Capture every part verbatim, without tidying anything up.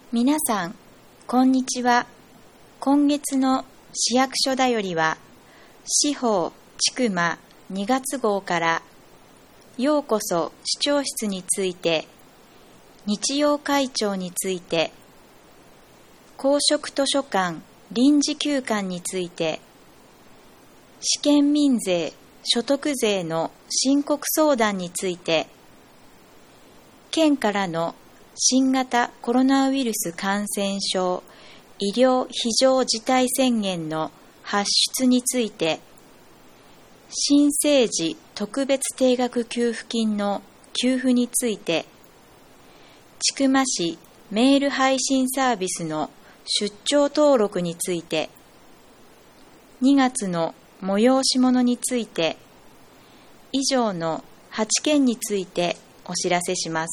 皆さん、こんにちは。今月の市役所だよりは、市法千曲にがつ号から、ようこそ市長室について、日曜会長について、公職図書館臨時休館について、試験民税所得税の申告相談について、県からの新型コロナウイルス感染症医療非常事態宣言の発出について、新生児特別定額給付金の給付について、千曲市メール配信サービスの出張登録について、にがつの催し物について、以上のはちけんについてお知らせします。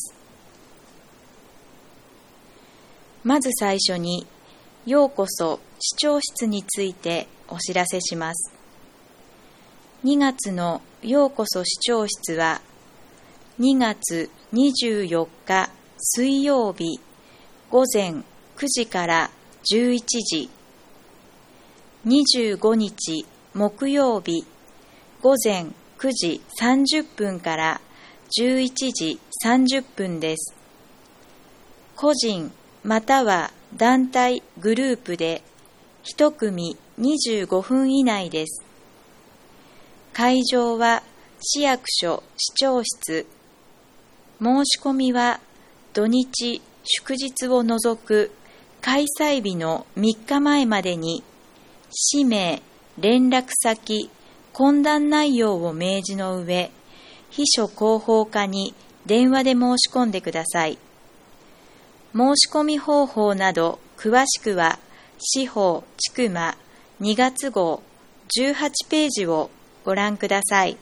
まず最初に、ようこそ市長室についてお知らせします。にがつのようこそ市長室は、にがつにじゅうよっか水曜日午前くじからじゅういちじ、にじゅうごにち木曜日午前くじさんじゅっぷんからじゅういちじさんじゅっぷんです。個人または団体グループでいちくみにじゅうごふん以内です。会場は市役所市長室。申し込みは土日祝日を除く開催日のみっかまえまでに、氏名、連絡先、懇談内容を明示の上、秘書広報課に電話で申し込んでください。申し込み方法など詳しくは、市法千曲にがつ号じゅうはちページをご覧ください。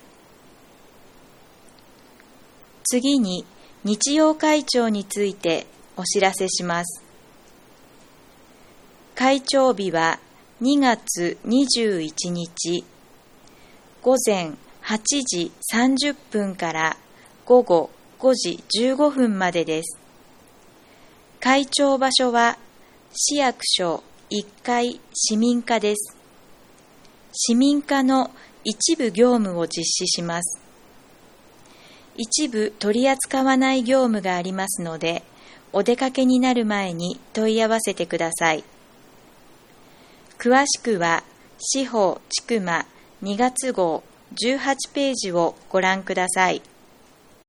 次に、日曜会長についてお知らせします。会長日はにがつにじゅういちにち、午前はちじさんじゅっぷんから午後ごじじゅうごふんまでです。会長場所は市役所いっかい市民課です。市民課の一部業務を実施します。一部取り扱わない業務がありますので、お出かけになる前に問い合わせてください。詳しくは、市法千曲にがつ号じゅうはちページをご覧ください。